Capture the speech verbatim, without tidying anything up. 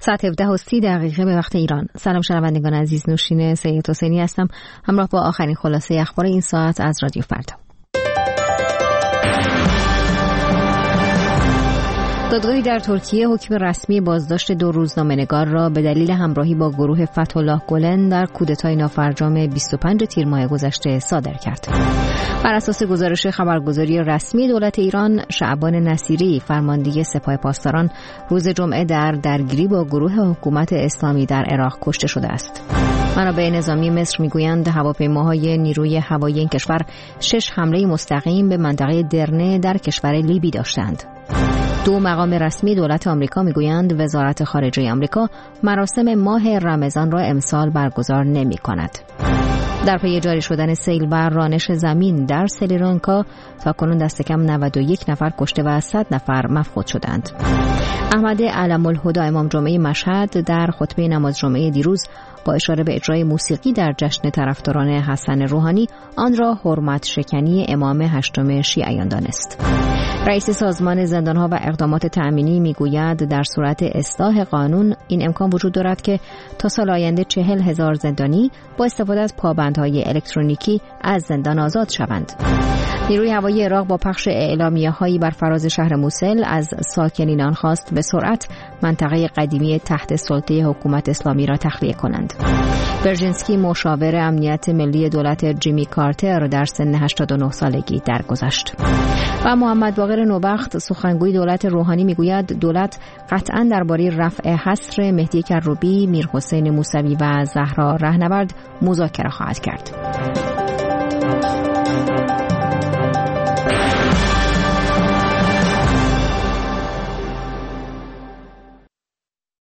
ساعت هفده و سی دقیقه به وقت ایران. سلام شنوندگان عزیز، نوشین سید حسینی هستم همراه با آخرین خلاصه اخبار این ساعت از رادیو فردا. دادگاهی در ترکیه حکم رسمی بازداشت دو روزنامه‌نگار را به دلیل همراهی با گروه فتح‌الله گلن در کودتای نافرجام بیست و پنج تیر ماه گذشته صادر کرد. بر اساس گزارش خبرگزاری رسمی دولت ایران، شعبان نصیری فرمانده سپاه پاسداران روز جمعه در درگیری با گروه حکومت اسلامی در عراق کشته شده است. منابع نظامی مصر میگویند هواپیماهای نیروی هوایی این کشور شش حمله مستقیم به منطقه درنه در کشور لیبی داشتند. دو مقام رسمی دولت آمریکا میگویند وزارت خارجه آمریکا مراسم ماه رمضان را امسال برگزار نمی کند. در پی جاری شدن سیل و رانش زمین در سریلانکا تاکنون دست کم نود و یک نفر کشته و صد نفر مفقود شدند. احمد علم‌الهدی امام جمعه مشهد در خطبه نماز جمعه دیروز با اشاره به اجرای موسیقی در جشن طرفداران حسن روحانی آن را حرمت شکنی امام هشتم شیعیان دانست. رئیس سازمان زندانها و اقدامات تأمینی میگوید در صورت اصلاح قانون این امکان وجود دارد که تا سال آینده چهل هزار زندانی با استفاده از پابندهای الکترونیکی از زندان آزاد شوند. نیروی هوایی عراق با پخش اعلامیه‌هایی بر فراز شهر موصل از ساکنین آن خواست به سرعت منطقه قدیمی تحت سلطه حکومت اسلامی را تخلیه کنند. برژینسکی مشاور امنیت ملی دولت جیمی کارتر در سن هشتاد و نه سالگی درگذشت. و محمد باقر نوبخت سخنگوی دولت روحانی میگوید دولت قطعاً درباره رفع حصر مهدی کروبی، میرحسین موسوی و زهرا رهنورد مذاکره خواهد کرد.